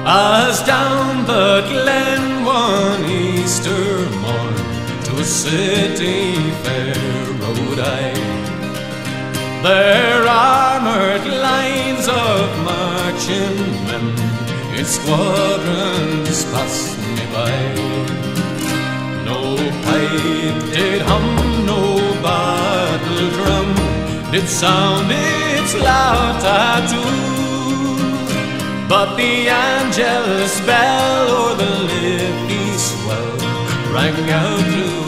As down the glen one Easter morn to a city fair rode I. Their armoured lines of marching men in squadrons passed me by. No pipe did hum, no battle drum did sound its loud tattoo, but the angel's bell o'er the Liffey swell rang out through